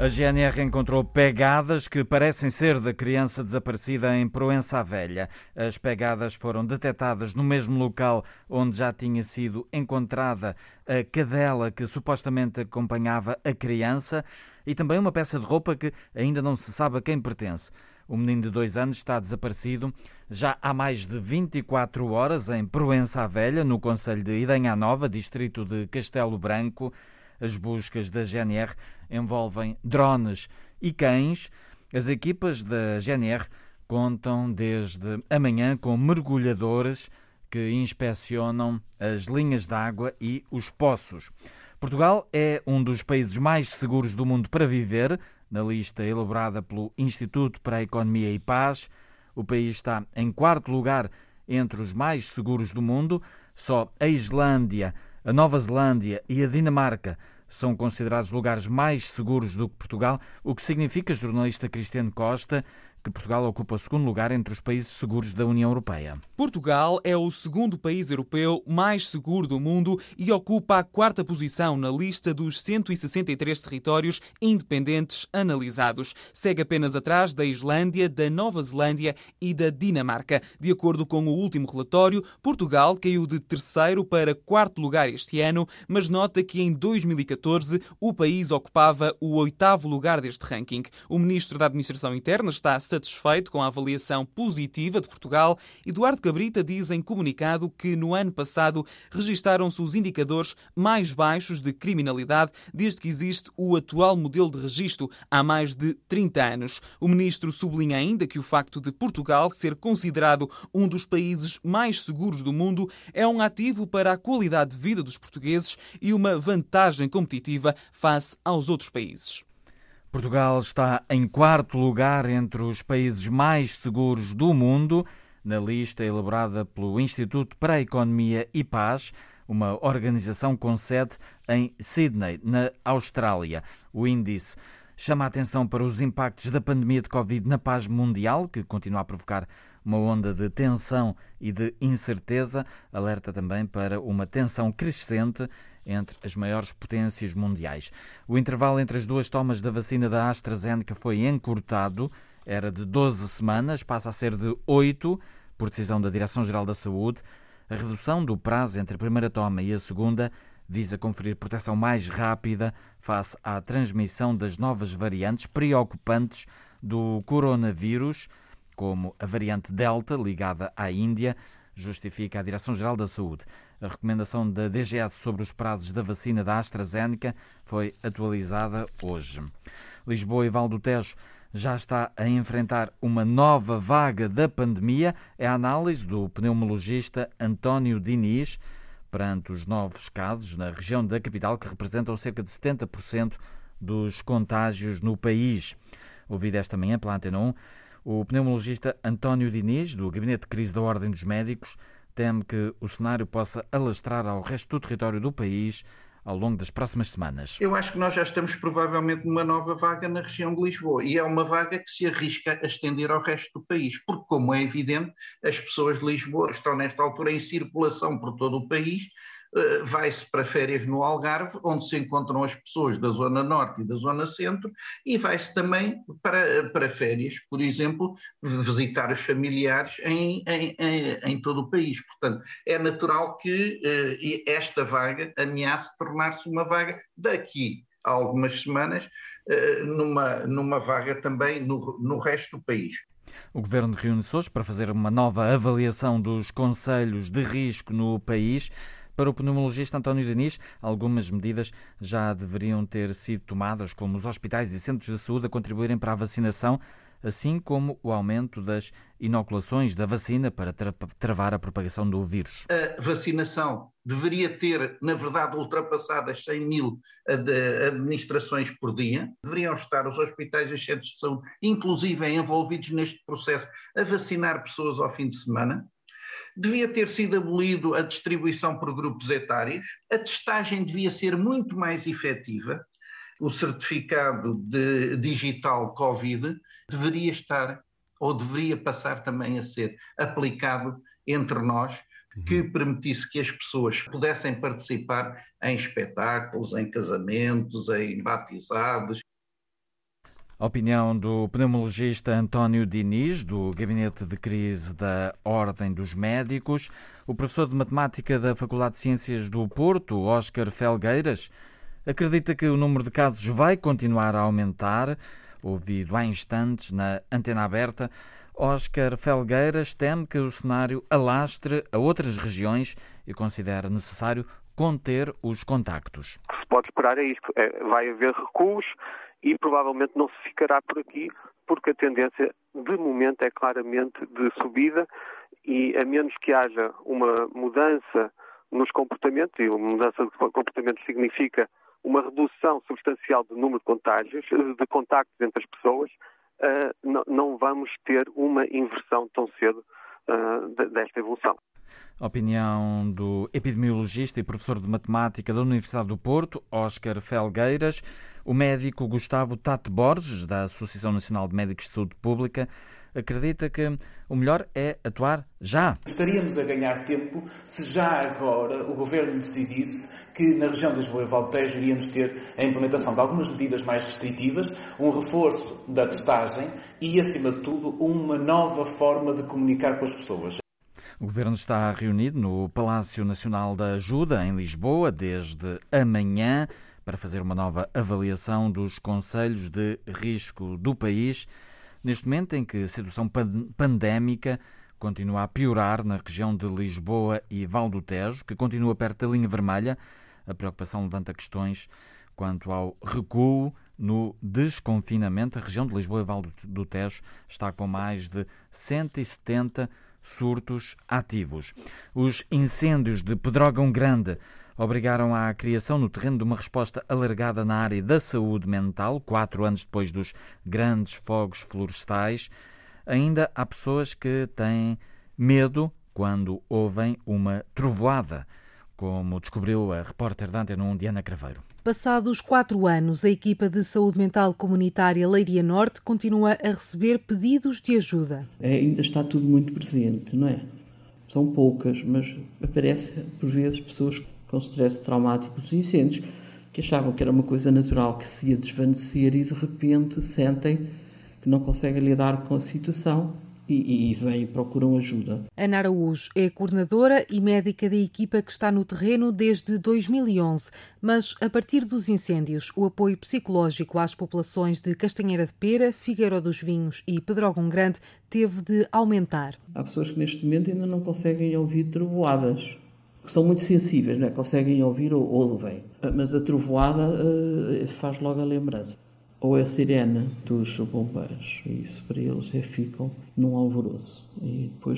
A GNR encontrou pegadas que parecem ser da criança desaparecida em Proença à Velha. As pegadas foram detectadas no mesmo local onde já tinha sido encontrada a cadela que supostamente acompanhava a criança e também uma peça de roupa que ainda não se sabe a quem pertence. O menino de 2 anos está desaparecido já há mais de 24 horas em Proença à Velha, no concelho de Idanha Nova, distrito de Castelo Branco. As buscas da GNR envolvem drones e cães. As equipas da GNR contam desde amanhã com mergulhadores que inspecionam as linhas de água e os poços. Portugal é um dos países mais seguros do mundo para viver, na lista elaborada pelo Instituto para a Economia e Paz. O país está em 4º lugar entre os mais seguros do mundo. Só a Islândia, a Nova Zelândia e a Dinamarca são considerados lugares mais seguros do que Portugal, o que significa, jornalista Cristiano Costa, que Portugal ocupa o 2º lugar entre os países seguros da União Europeia. Portugal é o 2º país europeu mais seguro do mundo e ocupa a 4ª posição na lista dos 163 territórios independentes analisados. Segue apenas atrás da Islândia, da Nova Zelândia e da Dinamarca. De acordo com o último relatório, Portugal caiu de 3º para 4º lugar este ano, mas nota que em 2014 o país ocupava o 8º lugar deste ranking. O ministro da Administração Interna está satisfeito com a avaliação positiva de Portugal. Eduardo Cabrita diz em comunicado que no ano passado registaram-se os indicadores mais baixos de criminalidade desde que existe o atual modelo de registro há mais de 30 anos. O ministro sublinha ainda que o facto de Portugal ser considerado um dos países mais seguros do mundo é um ativo para a qualidade de vida dos portugueses e uma vantagem competitiva face aos outros países. Portugal está em 4º lugar entre os países mais seguros do mundo, na lista elaborada pelo Instituto para a Economia e Paz, uma organização com sede em Sydney, na Austrália. O índice chama a atenção para os impactos da pandemia de Covid na paz mundial, que continua a provocar uma onda de tensão e de incerteza. Alerta também para uma tensão crescente entre as maiores potências mundiais. O intervalo entre as 2 tomas da vacina da AstraZeneca foi encurtado, era de 12 semanas, passa a ser de 8, por decisão da Direção-Geral da Saúde. A redução do prazo entre a primeira toma e a segunda visa conferir proteção mais rápida face à transmissão das novas variantes preocupantes do coronavírus, como a variante Delta, ligada à Índia, justifica a Direção-Geral da Saúde. A recomendação da DGS sobre os prazos da vacina da AstraZeneca foi atualizada hoje. Lisboa e Val do Tejo já está a enfrentar uma nova vaga da pandemia. É a análise do pneumologista António Diniz perante os novos casos na região da capital, que representam cerca de 70% dos contágios no país. Ouvido esta manhã pela Antena 1, o pneumologista António Diniz, do Gabinete de Crise da Ordem dos Médicos, teme que o cenário possa alastrar ao resto do território do país ao longo das próximas semanas. Eu acho que nós já estamos provavelmente numa nova vaga na região de Lisboa e é uma vaga que se arrisca a estender ao resto do país, porque, como é evidente, as pessoas de Lisboa estão nesta altura em circulação por todo o país. Vai-se para férias no Algarve, onde se encontram as pessoas da Zona Norte e da Zona Centro, e vai-se também para férias, por exemplo, visitar os familiares em todo o país. Portanto, é natural que esta vaga ameace tornar-se uma vaga daqui a algumas semanas, numa vaga também no resto do país. O Governo reúne-se hoje para fazer uma nova avaliação dos concelhos de risco no país. Para o pneumologista António Diniz, algumas medidas já deveriam ter sido tomadas, como os hospitais e centros de saúde a contribuírem para a vacinação, assim como o aumento das inoculações da vacina para travar a propagação do vírus. A vacinação deveria ter, na verdade, ultrapassado as 100 mil administrações por dia. Deveriam estar os hospitais e os centros de saúde, inclusive envolvidos neste processo, a vacinar pessoas ao fim de semana. Devia ter sido abolido a distribuição por grupos etários, a testagem devia ser muito mais efetiva, o certificado digital Covid deveria estar, ou deveria passar também a ser aplicado entre nós, que permitisse que as pessoas pudessem participar em espetáculos, em casamentos, em batizados. A opinião do pneumologista António Diniz, do Gabinete de Crise da Ordem dos Médicos, o professor de Matemática da Faculdade de Ciências do Porto, Óscar Felgueiras, acredita que o número de casos vai continuar a aumentar. Ouvido há instantes na Antena Aberta, Óscar Felgueiras teme que o cenário alastre a outras regiões e considera necessário conter os contactos. O que se pode esperar é isto. Vai haver recuos e provavelmente não se ficará por aqui, porque a tendência, de momento, é claramente de subida e a menos que haja uma mudança nos comportamentos, e uma mudança de comportamentos significa uma redução substancial do número de contágios, de contactos entre as pessoas, não vamos ter uma inversão tão cedo desta evolução. A opinião do epidemiologista e professor de matemática da Universidade do Porto, Óscar Felgueiras. O médico Gustavo Tato Borges, da Associação Nacional de Médicos de Saúde Pública, acredita que o melhor é atuar já. Estaríamos a ganhar tempo se já agora o Governo decidisse que na região de Lisboa e Val do Tejo iríamos ter a implementação de algumas medidas mais restritivas, um reforço da testagem e, acima de tudo, uma nova forma de comunicar com as pessoas. O Governo está reunido no Palácio Nacional da Ajuda, em Lisboa, desde amanhã, para fazer uma nova avaliação dos conselhos de risco do país, neste momento em que a situação pandémica continua a piorar na região de Lisboa e Val do Tejo, que continua perto da linha vermelha. A preocupação levanta questões quanto ao recuo no desconfinamento. A região de Lisboa e Val do Tejo está com mais de 170 surtos ativos. Os incêndios de Pedrógão Grande obrigaram à criação no terreno de uma resposta alargada na área da saúde mental, 4 anos depois dos grandes fogos florestais. Ainda há pessoas que têm medo quando ouvem uma trovoada, como descobriu a repórter da Antena 1, Diana Craveiro. Passados 4 anos, a equipa de saúde mental comunitária Leiria Norte continua a receber pedidos de ajuda. Ainda está tudo muito presente, não é? São poucas, mas aparece por vezes pessoas com stress traumático dos incêndios que achavam que era uma coisa natural que se ia desvanecer e de repente sentem que não conseguem lidar com a situação e vêm e procuram ajuda. Ana Araújo é coordenadora e médica da equipa que está no terreno desde 2011, mas a partir dos incêndios, o apoio psicológico às populações de Castanheira de Pera, Figueiró dos Vinhos e Pedrógão Grande teve de aumentar. Há pessoas que neste momento ainda não conseguem ouvir trovoadas, que são muito sensíveis, não é? Conseguem ouvir ou ouvem, mas a trovoada faz logo a lembrança. Ou é a sirene dos bombeiros, e isso para eles ficam num alvoroço e depois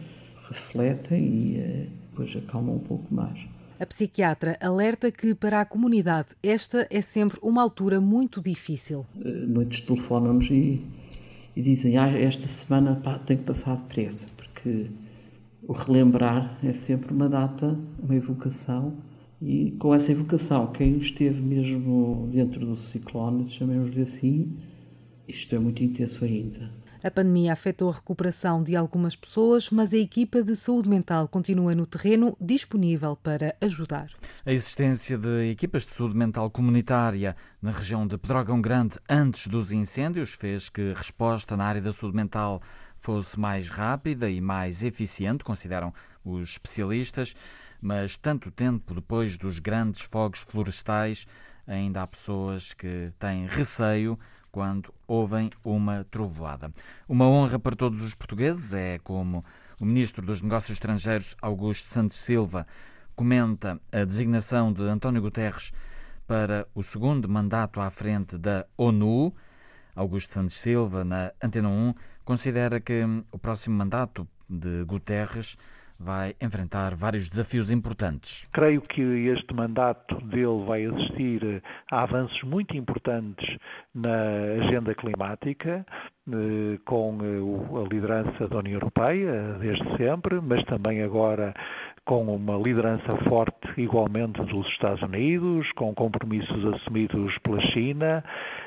refletem e depois acalmam um pouco mais. A psiquiatra alerta que para a comunidade esta é sempre uma altura muito difícil. Muitos telefonam-nos e dizem esta semana tem que passar depressa, porque o relembrar é sempre uma data, uma evocação. E com essa evocação, quem esteve mesmo dentro do ciclone, chamemos-lhe assim, isto é muito intenso ainda. A pandemia afetou a recuperação de algumas pessoas, mas a equipa de saúde mental continua no terreno, disponível para ajudar. A existência de equipas de saúde mental comunitária na região de Pedrógão Grande antes dos incêndios fez que a resposta na área da saúde mental fosse mais rápida e mais eficiente, consideram os especialistas, mas tanto tempo depois dos grandes fogos florestais, ainda há pessoas que têm receio quando ouvem uma trovoada. Uma honra para todos os portugueses, é como o Ministro dos Negócios Estrangeiros, Augusto Santos Silva, comenta a designação de António Guterres para o segundo mandato à frente da ONU. Augusto Santos Silva, na Antena 1, considera que o próximo mandato de Guterres vai enfrentar vários desafios importantes. Creio que este mandato dele vai assistir a avanços muito importantes na agenda climática, com a liderança da União Europeia, desde sempre, mas também agora com uma liderança forte igualmente dos Estados Unidos, com compromissos assumidos pela China,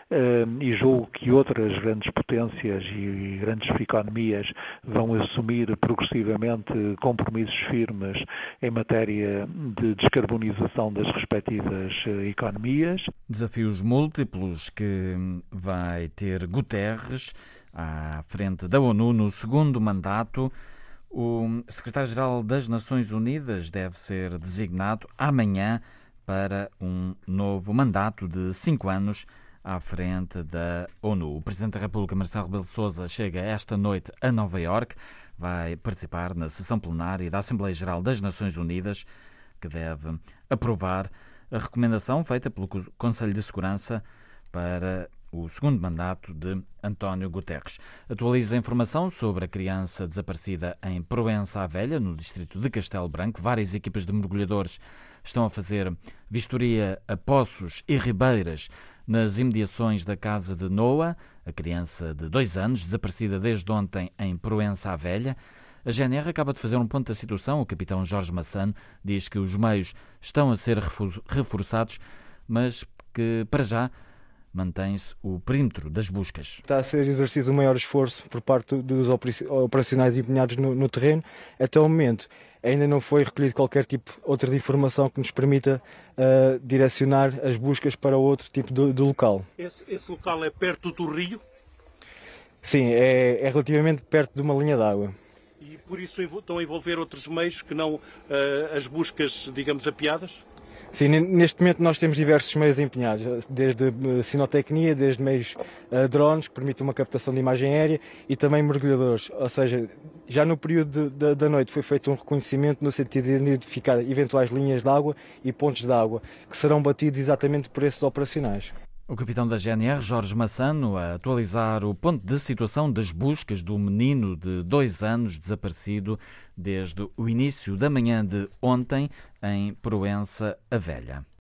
e julgo que outras grandes potências e grandes economias vão assumir progressivamente compromissos firmes em matéria de descarbonização das respectivas economias. Desafios múltiplos que vai ter Guterres à frente da ONU no segundo mandato. O secretário-geral das Nações Unidas deve ser designado amanhã para um novo mandato de 5 anos à frente da ONU. O Presidente da República, Marcelo Rebelo de Sousa, chega esta noite a Nova Iorque, vai participar na sessão plenária da Assembleia Geral das Nações Unidas, que deve aprovar a recomendação feita pelo Conselho de Segurança para o segundo mandato de António Guterres. Atualiza a informação sobre a criança desaparecida em Proença à Velha, no distrito de Castelo Branco. Várias equipas de mergulhadores estão a fazer vistoria a poços e ribeiras nas imediações da casa de Noah, a criança de 2 anos, desaparecida desde ontem em Proença à Velha. A GNR acaba de fazer um ponto da situação. O capitão Jorge Massano diz que os meios estão a ser reforçados, mas que, para já, mantém-se o perímetro das buscas. Está a ser exercido o maior esforço por parte dos operacionais empenhados no terreno. Até o momento ainda não foi recolhido qualquer tipo outra de informação que nos permita direcionar as buscas para outro tipo de local. Esse local é perto do rio? Sim, é relativamente perto de uma linha d'água. E por isso estão a envolver outros meios que não as buscas, digamos, apiadas? Sim, neste momento nós temos diversos meios empenhados, desde sinotecnia, desde meios drones que permitem uma captação de imagem aérea e também mergulhadores. Ou seja, já no período da noite foi feito um reconhecimento no sentido de identificar eventuais linhas de água e pontos de água que serão batidos exatamente por esses operacionais. O capitão da GNR, Jorge Massano, a atualizar o ponto de situação das buscas do menino de 2 anos desaparecido desde o início da manhã de ontem em Proença a Velha.